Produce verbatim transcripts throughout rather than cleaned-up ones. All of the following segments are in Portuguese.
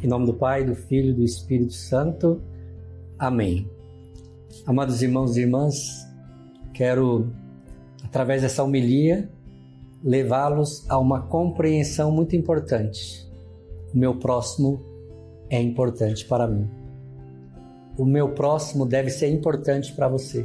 nome do Pai, do Filho e do Espírito Santo. Amém. Amados irmãos e irmãs, quero, através dessa homilia, levá-los a uma compreensão muito importante. O meu próximo é importante para mim. O meu próximo deve ser importante para você.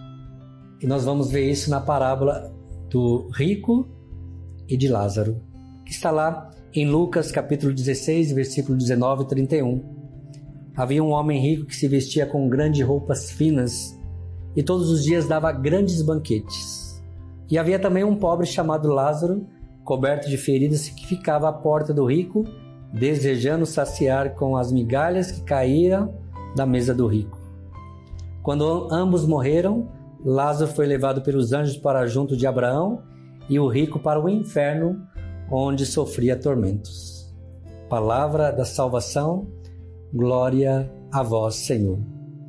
E nós vamos ver isso na parábola do rico e de Lázaro, que está lá em Lucas capítulo dezesseis, versículo dezenove e trinta e um. Havia um homem rico que se vestia com grandes roupas finas e todos os dias dava grandes banquetes. E havia também um pobre chamado Lázaro, coberto de feridas, que ficava à porta do rico, desejando saciar com as migalhas que caíam da mesa do rico. Quando ambos morreram, Lázaro foi levado pelos anjos para junto de Abraão e o rico para o inferno, onde sofria tormentos. Palavra da salvação, glória a vós, Senhor.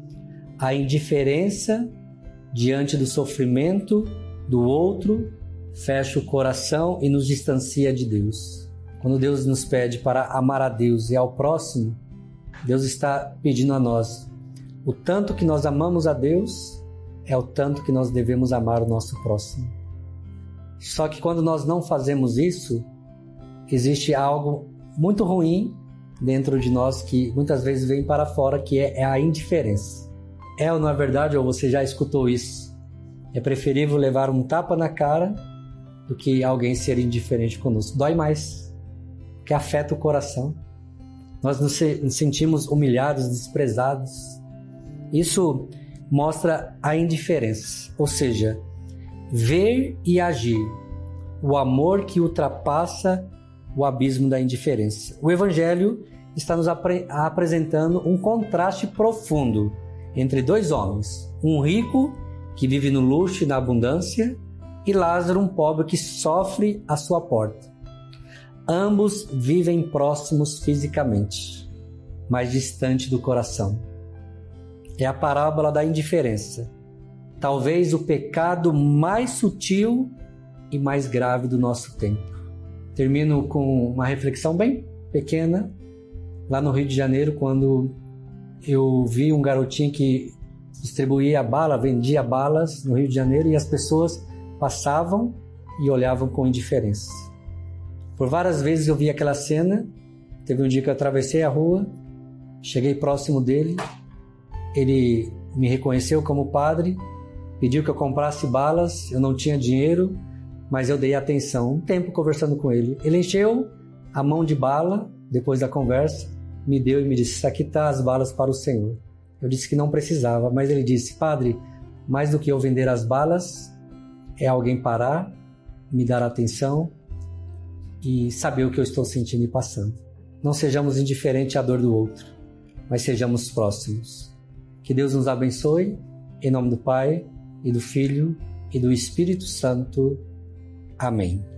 A indiferença diante do sofrimento do outro fecha o coração e nos distancia de Deus. Quando Deus nos pede para amar a Deus e ao próximo, Deus está pedindo a nós: o tanto que nós amamos a Deus é o tanto que nós devemos amar o nosso próximo. Só que quando nós não fazemos isso, existe algo muito ruim dentro de nós que muitas vezes vem para fora, que é a indiferença. É ou não é verdade, ou você já escutou isso? É preferível levar um tapa na cara do que alguém ser indiferente conosco. Dói mais, porque afeta o coração. Nós nos sentimos humilhados, desprezados. Isso mostra a indiferença, ou seja, ver e agir, o amor que ultrapassa o abismo da indiferença. O Evangelho está nos apre- apresentando um contraste profundo entre dois homens, um rico que vive no luxo e na abundância e Lázaro, um pobre que sofre à sua porta. Ambos vivem próximos fisicamente, mas distante do coração. É a parábola da indiferença, talvez o pecado mais sutil e mais grave do nosso tempo. Termino com uma reflexão bem pequena, lá no Rio de Janeiro, quando eu vi um garotinho que distribuía bala, vendia balas no Rio de Janeiro, e as pessoas passavam e olhavam com indiferença. Por várias vezes eu vi aquela cena. Teve um dia que eu atravessei a rua, cheguei próximo dele, ele me reconheceu como padre, pediu que eu comprasse balas, eu não tinha dinheiro, mas eu dei atenção, um tempo conversando com ele. Ele encheu a mão de bala, depois da conversa, me deu e me disse: aqui está as balas para o Senhor. Eu disse que não precisava, mas ele disse: padre, mais do que eu vender as balas, é alguém parar, me dar atenção e saber o que eu estou sentindo e passando. Não sejamos indiferentes à dor do outro, mas sejamos próximos. Que Deus nos abençoe, em nome do Pai, e do Filho, e do Espírito Santo. Amém.